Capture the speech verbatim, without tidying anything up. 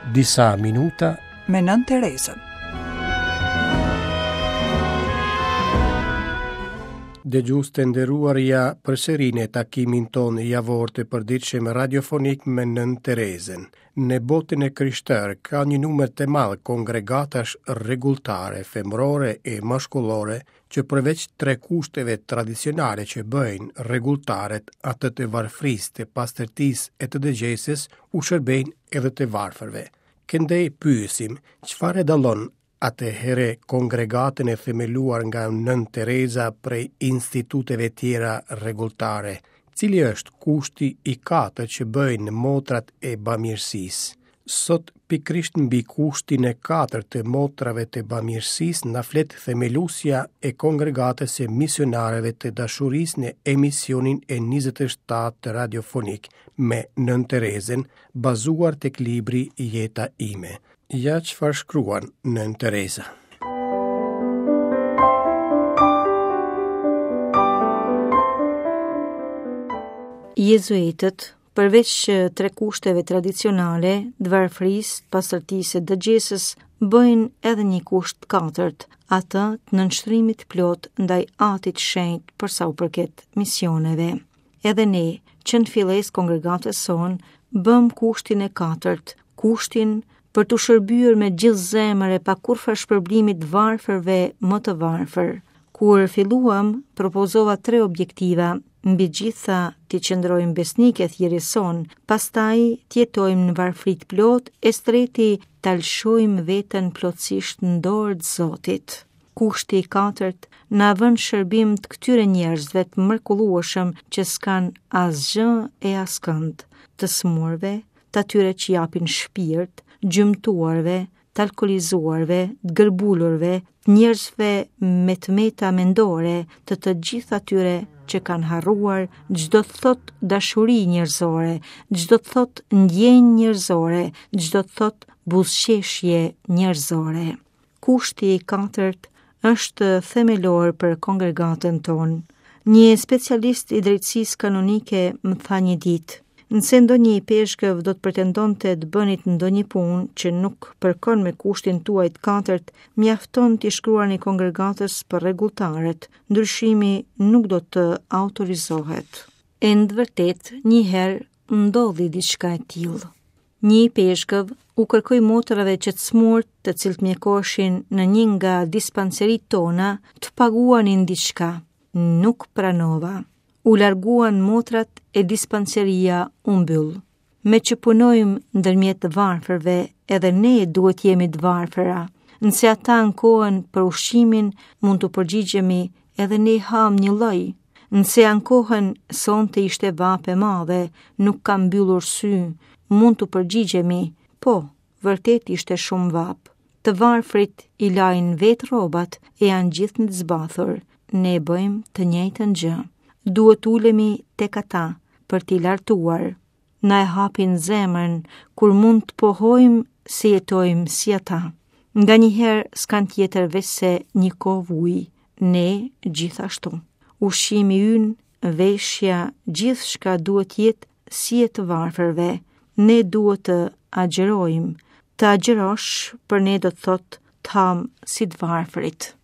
Disa minuta me Nën Terezën. Dëgjues të nderuarja, përsërinë takimin ton javor të përditshëm radiofonik me Nën Terezën. Në botën e krishterë ka një numër të madh kongregatash rregulltare, femërore e maskullore, që përveç tre kushteve tradicionale që bëjnë rregulltaret, atë të varfrisë, të pastërtisë e të dëgjesës, u shërbejnë edhe të varfërve. Këndej pyesim, çfarë dallon atëherë kongregatën e themeluar nga Nën Tereza prej instituteve tjera rregulltare? Cili është kushti i katërt që bëjnë motrat e bamirësisë? Sot pikrisht mbi kushtin e katërt të motrave të bamirësisë na flet themeluesja e kongregatës së misionarëve të dashurisë në emisionin e njëzet e shtatë radiofonik me Nën Terezën, bazuar tek libri Jeta ime. Ja çfarë shkruan Nën Tereza. Jezuitët, përveç tre kushteve tradicionale, dvarfrisë, pastërtisë e dëgjesës, bëjnë edhe një kusht katërt, atë të nënshtrimit plot ndaj Atit Shenjtë për sa u përket misioneve. Edhe ne, që në filles kongregatës son, bëm kushtin e katërt, kushtin për të shërbyer me gjithë zemër e pa kurrë shpërblimit varfërve më të varfër. Kur filluam, propozova tre objektiva: mbi gjitha t'i qëndrojmë besnike thjerëson, pastaj t'jetojmë në varfrit plot, e streti t'alshojmë veten plotësisht në dorë të Zotit. Kushti i katërt na vën shërbim të këtyre njerëzve të mrekullueshëm që s'kan asgjë e askënd, të smurve, të atyre që japin shpirt, gjymtuarve, të alkolizuarve, të gërbulurve, të njerëzve me të meta mendore, të të gjithë atyre që kanë harruar çdo të thot dashuri njerëzore, çdo të thot ndjenjë njerëzore, çdo të thot buzëqeshje njerëzore. Kushti i katërt është themelor për kongregatën tonë. Një specialist i drejtësisë kanonike më tha një ditë: nëse ndonjë i peshkëv do të pretendonte të bënit ndonjë punë që nuk përkon me kushtin tuaj të katërt, mjafton t'i shkruani kongregatës për rregulltaret, ndryshimi nuk do të autorizohet. E në të vërtet, një herë ndodhi diçka e tillë. Një i peshkëv u kërkoi motrave që të smurt, të cilët mjekoshin në një nga dispanserit tona, të paguanin diçka. Nuk pranova. U larguan motrat e dispanseria u mbyll. Me që punojmë ndërmjet të varfërve, edhe ne duhet jemi të varfëra. Nëse ata ankohen për ushqimin, mund të përgjigjemi edhe ne ham një lloj. Nëse ankohen sonte ishte vape madhe, nuk kam mbyllur sy, mund të përgjigjemi, po, vërtet ishte shumë vap. Të varfrit i lajnë vetë rrobat e janë gjithë në të zbathur. Ne bëjmë të njëjtën gjë. Duhet ulemi tek ata për t'i lartuar. Na e hapin zemrën kur mund të pohojmë se jetojmë si ata. Nganjëherë s'kan tjetër veç se një kovë ujë. Ne gjithashtu. Ushqimi ynë, veshja, gjithçka duhet jetë si e të varfërve. Ne duhet të agjerojmë. Të agjerosh për ne do të thotë të ham si të varfërit.